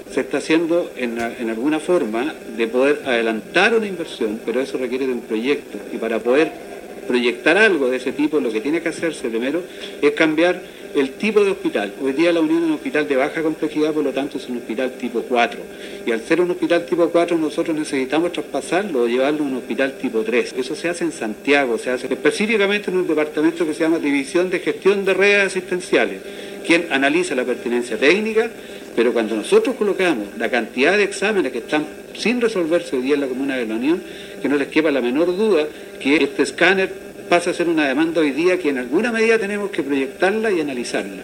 se está haciendo en alguna forma de poder adelantar una inversión, pero eso requiere de un proyecto, y para poder proyectar algo de ese tipo, lo que tiene que hacerse primero es cambiar el tipo de hospital. Hoy día La Unión es un hospital de baja complejidad, por lo tanto es un hospital tipo 4. Y al ser un hospital tipo 4 nosotros necesitamos traspasarlo o llevarlo a un hospital tipo 3. Eso se hace en Santiago, se hace específicamente en un departamento que se llama División de Gestión de Redes Asistenciales, quien analiza la pertinencia técnica, pero cuando nosotros colocamos la cantidad de exámenes que están sin resolverse hoy día en la Comuna de La Unión, que no les quepa la menor duda que este escáner pasa a ser una demanda hoy día que en alguna medida tenemos que proyectarla y analizarla.